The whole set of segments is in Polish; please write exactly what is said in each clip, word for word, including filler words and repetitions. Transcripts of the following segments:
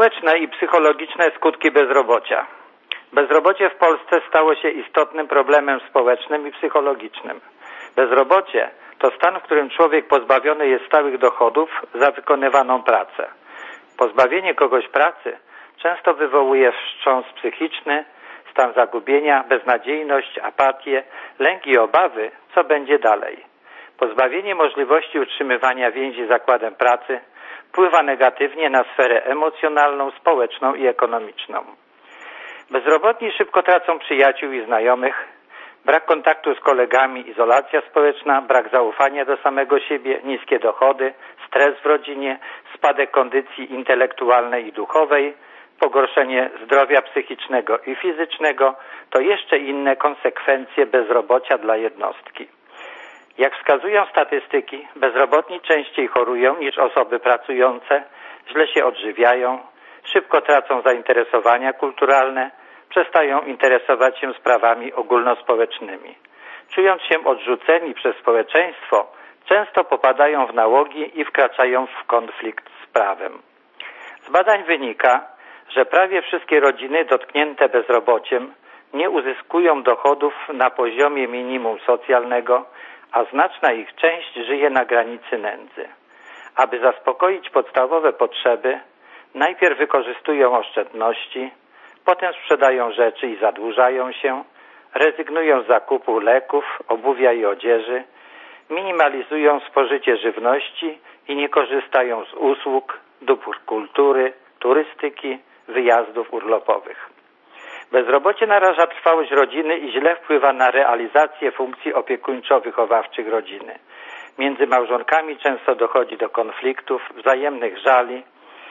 Społeczne i psychologiczne skutki bezrobocia. Bezrobocie w Polsce stało się istotnym problemem społecznym i psychologicznym. Bezrobocie to stan, w którym człowiek pozbawiony jest stałych dochodów za wykonywaną pracę. Pozbawienie kogoś pracy często wywołuje wstrząs psychiczny, stan zagubienia, beznadziejność, apatię, lęk i obawy, co będzie dalej. Pozbawienie możliwości utrzymywania więzi z zakładem pracy wpływa negatywnie na sferę emocjonalną, społeczną i ekonomiczną. Bezrobotni szybko tracą przyjaciół i znajomych, brak kontaktu z kolegami, izolacja społeczna, brak zaufania do samego siebie, niskie dochody, stres w rodzinie, spadek kondycji intelektualnej i duchowej, pogorszenie zdrowia psychicznego i fizycznego to jeszcze inne konsekwencje bezrobocia dla jednostki. Jak wskazują statystyki, bezrobotni częściej chorują niż osoby pracujące, źle się odżywiają, szybko tracą zainteresowania kulturalne, przestają interesować się sprawami ogólnospołecznymi. Czując się odrzuceni przez społeczeństwo, często popadają w nałogi i wkraczają w konflikt z prawem. Z badań wynika, że prawie wszystkie rodziny dotknięte bezrobociem nie uzyskują dochodów na poziomie minimum socjalnego, a znaczna ich część żyje na granicy nędzy. Aby zaspokoić podstawowe potrzeby, najpierw wykorzystują oszczędności, potem sprzedają rzeczy i zadłużają się, rezygnują z zakupu leków, obuwia i odzieży, minimalizują spożycie żywności i nie korzystają z usług, dóbr kultury, turystyki, wyjazdów urlopowych. Bezrobocie naraża trwałość rodziny i źle wpływa na realizację funkcji opiekuńczo-wychowawczych rodziny. Między małżonkami często dochodzi do konfliktów, wzajemnych żali,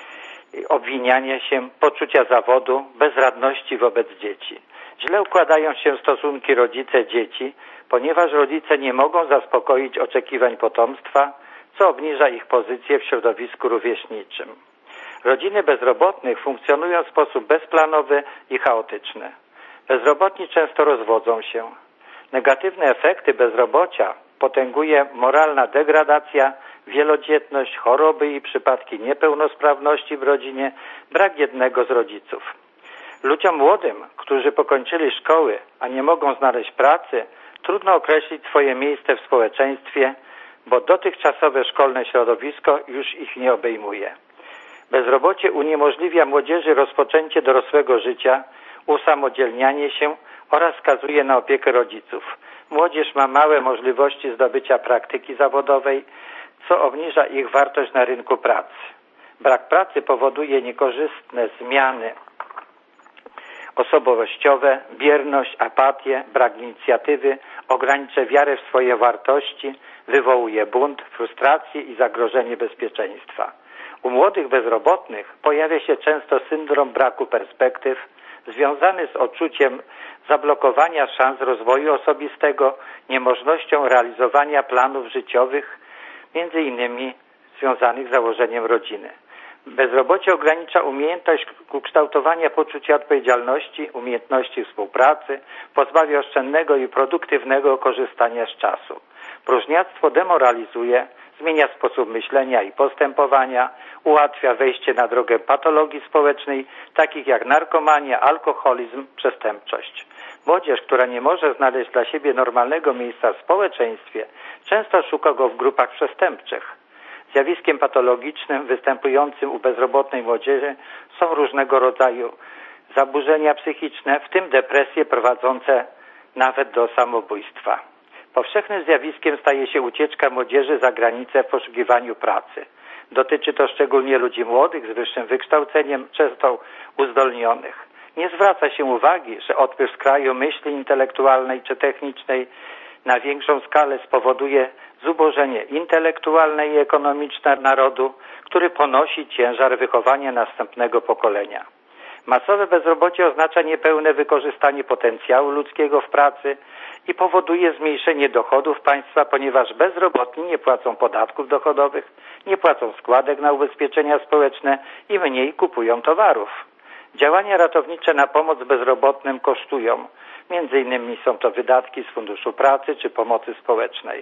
obwiniania się, poczucia zawodu, bezradności wobec dzieci. Źle układają się stosunki rodzice-dzieci, ponieważ rodzice nie mogą zaspokoić oczekiwań potomstwa, co obniża ich pozycję w środowisku rówieśniczym. Rodziny bezrobotnych funkcjonują w sposób bezplanowy i chaotyczny. Bezrobotni często rozwodzą się. Negatywne efekty bezrobocia potęguje moralna degradacja, wielodzietność, choroby i przypadki niepełnosprawności w rodzinie, brak jednego z rodziców. Ludziom młodym, którzy pokończyli szkoły, a nie mogą znaleźć pracy, trudno określić swoje miejsce w społeczeństwie, bo dotychczasowe szkolne środowisko już ich nie obejmuje. Bezrobocie uniemożliwia młodzieży rozpoczęcie dorosłego życia, usamodzielnianie się oraz skazuje na opiekę rodziców. Młodzież ma małe możliwości zdobycia praktyki zawodowej, co obniża ich wartość na rynku pracy. Brak pracy powoduje niekorzystne zmiany osobowościowe, bierność, apatię, brak inicjatywy, ogranicza wiarę w swoje wartości, wywołuje bunt, frustrację i zagrożenie bezpieczeństwa. U młodych bezrobotnych pojawia się często syndrom braku perspektyw, związany z odczuciem zablokowania szans rozwoju osobistego, niemożnością realizowania planów życiowych, między innymi związanych z założeniem rodziny. Bezrobocie ogranicza umiejętność ukształtowania poczucia odpowiedzialności, umiejętności współpracy, pozbawia oszczędnego i produktywnego korzystania z czasu. Próżniactwo demoralizuje, zmienia sposób myślenia i postępowania, ułatwia wejście na drogę patologii społecznej, takich jak narkomania, alkoholizm, przestępczość. Młodzież, która nie może znaleźć dla siebie normalnego miejsca w społeczeństwie, często szuka go w grupach przestępczych. Zjawiskiem patologicznym występującym u bezrobotnej młodzieży są różnego rodzaju zaburzenia psychiczne, w tym depresje prowadzące nawet do samobójstwa. Powszechnym zjawiskiem staje się ucieczka młodzieży za granicę w poszukiwaniu pracy. Dotyczy to szczególnie ludzi młodych z wyższym wykształceniem, często uzdolnionych. Nie zwraca się uwagi, że odpływ z kraju myśli intelektualnej czy technicznej na większą skalę spowoduje zubożenie intelektualne i ekonomiczne narodu, który ponosi ciężar wychowania następnego pokolenia. Masowe bezrobocie oznacza niepełne wykorzystanie potencjału ludzkiego w pracy i powoduje zmniejszenie dochodów państwa, ponieważ bezrobotni nie płacą podatków dochodowych, nie płacą składek na ubezpieczenia społeczne i mniej kupują towarów. Działania ratownicze na pomoc bezrobotnym kosztują. Między innymi są to wydatki z Funduszu Pracy czy pomocy społecznej.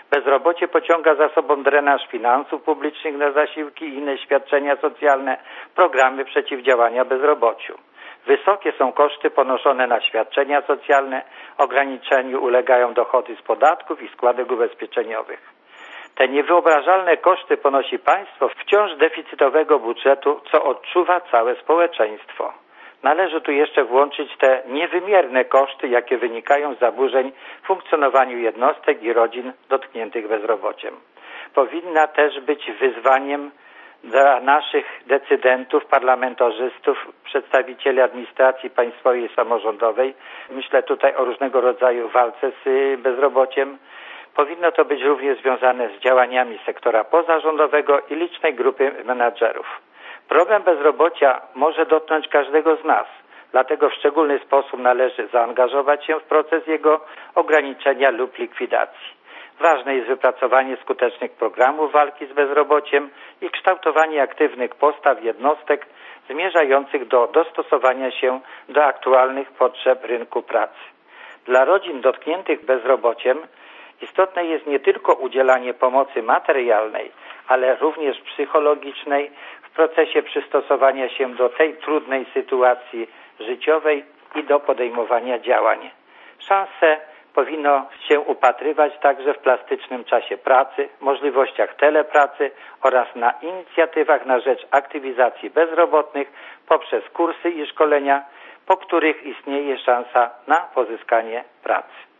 Bezrobocie pociąga za sobą drenaż finansów publicznych na zasiłki i inne świadczenia socjalne, programy przeciwdziałania bezrobociu. Wysokie są koszty ponoszone na świadczenia socjalne, ograniczeniu ulegają dochody z podatków i składek ubezpieczeniowych. Te niewyobrażalne koszty ponosi państwo wciąż deficytowego budżetu, co odczuwa całe społeczeństwo. Należy tu jeszcze włączyć te niewymierne koszty, jakie wynikają z zaburzeń w funkcjonowaniu jednostek i rodzin dotkniętych bezrobociem. Powinna też być wyzwaniem dla naszych decydentów, parlamentarzystów, przedstawicieli administracji państwowej i samorządowej. Myślę tutaj o różnego rodzaju walce z bezrobociem. Powinno to być również związane z działaniami sektora pozarządowego i licznej grupy menadżerów. Problem bezrobocia może dotknąć każdego z nas, dlatego w szczególny sposób należy zaangażować się w proces jego ograniczenia lub likwidacji. Ważne jest wypracowanie skutecznych programów walki z bezrobociem i kształtowanie aktywnych postaw jednostek zmierzających do dostosowania się do aktualnych potrzeb rynku pracy. Dla rodzin dotkniętych bezrobociem istotne jest nie tylko udzielanie pomocy materialnej, ale również psychologicznej w procesie przystosowania się do tej trudnej sytuacji życiowej i do podejmowania działań. Szanse powinno się upatrywać także w plastycznym czasie pracy, możliwościach telepracy oraz na inicjatywach na rzecz aktywizacji bezrobotnych poprzez kursy i szkolenia, po których istnieje szansa na pozyskanie pracy.